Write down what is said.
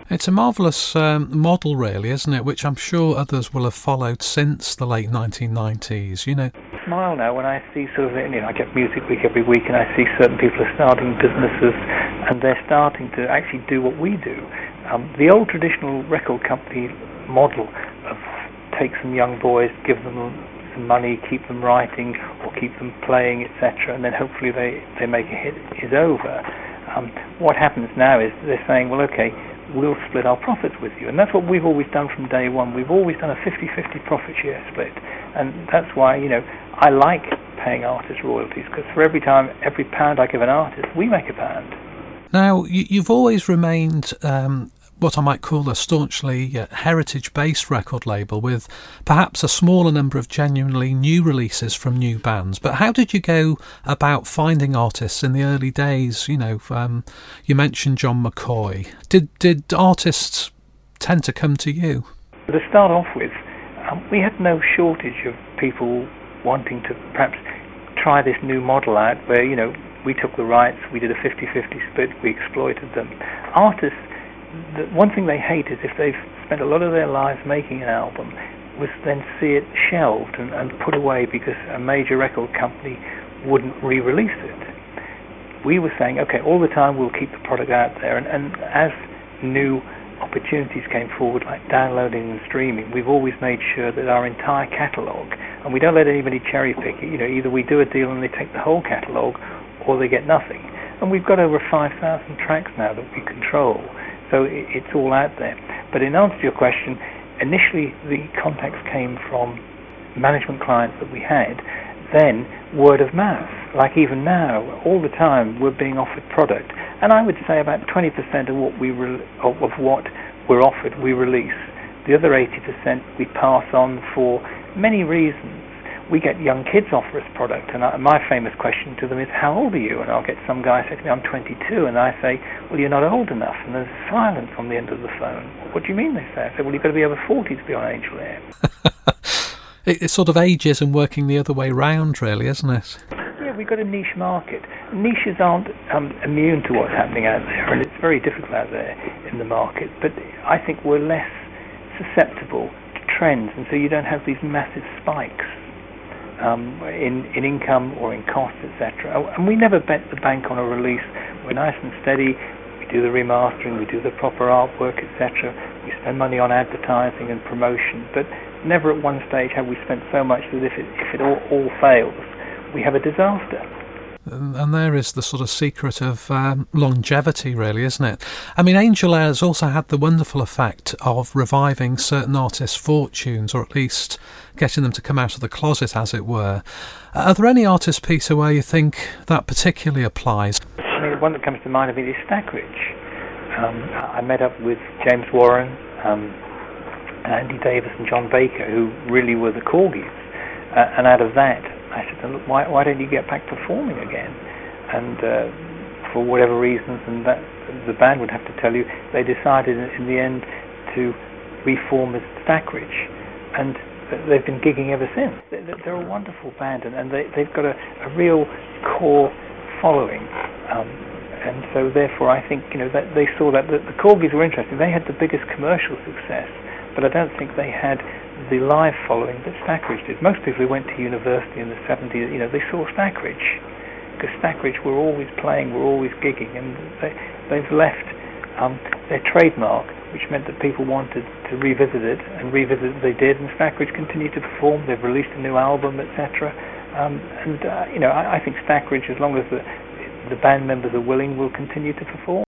It's a marvellous model, really, isn't it? Which I'm sure others will have followed since the late 1990s, you know. I smile now when I see sort of, I get Music Week every week and I see certain people are starting businesses and they're starting to actually do what we do. The old traditional record company model of take some young boys, give them some money, keep them writing or keep them playing, etc., and then hopefully they make a hit is over. What happens now is they're saying, well, okay, we'll split our profits with you. And that's what we've always done from day one. We've always done a 50-50 profit share split. And that's why, I like paying artists royalties, because for every pound I give an artist, we make a pound. Now, you've always remained what I might call a staunchly heritage-based record label, with perhaps a smaller number of genuinely new releases from new bands. But how did you go about finding artists in the early days? You mentioned John McCoy. Did artists tend to come to you? To start off with, we had no shortage of people wanting to perhaps try this new model out where, we took the rights, we did a 50-50 split, we exploited them. Artists, the one thing they hate is if they've spent a lot of their lives making an album, was then see it shelved and put away because a major record company wouldn't re-release it. We were saying, okay, all the time we'll keep the product out there, and as new opportunities came forward, like downloading and streaming, we've always made sure that our entire catalogue, and we don't let anybody cherry pick it, either we do a deal and they take the whole catalogue or they get nothing. And we've got over 5,000 tracks now that we control. So it's all out there. But in answer to your question, initially the contacts came from management clients that we had, then word of mouth. Like even now, all the time we're being offered product, and I would say about 20% of what what we're offered we release. The other 80% we pass on for many reasons. We get young kids offer us product, and my famous question to them is, how old are you? And I'll get some guy say to me, I'm 22, and I say, well, you're not old enough, and there's silence on the end of the phone. What do you mean, they say? I say, well, you've got to be over 40 to be on Angel Air. It's sort of ages and working the other way round, really, isn't it? Yeah, we've got a niche market. Niches aren't immune to what's happening out there, and it's very difficult out there in the market, but I think we're less susceptible to trends, and so you don't have these massive spikes in income or in costs, etc. And we never bet the bank on a release. We're nice and steady. We do the remastering, we do the proper artwork, etc. We spend money on advertising and promotion, but never at one stage have we spent so much that if it all fails, we have a disaster. And there is the sort of secret of longevity, really, isn't it? I mean, Angel Air has also had the wonderful effect of reviving certain artists' fortunes, or at least getting them to come out of the closet, as it were. Are there any artists, Peter, where you think that particularly applies? I mean, the one that comes to mind of me is Stackridge. I met up with James Warren, Andy Davis and John Baker, who really were the Corgis. And out of that, I said, look, why don't you get back performing again? And for whatever reasons, and that the band would have to tell you, they decided in the end to reform as Stackridge, and they've been gigging ever since. They're a wonderful band, and they've got a real core following, and so therefore I think that they saw that the Corgis were interesting. They had the biggest commercial success, but I don't think they had the live following that Stackridge did. Most people who went to university in the 70s, they saw Stackridge, because Stackridge were always playing, were always gigging, and they've left their trademark, which meant that people wanted to revisit it, and revisit it they did, and Stackridge continued to perform. They've released a new album, etc. I think Stackridge, as long as the band members are willing, will continue to perform.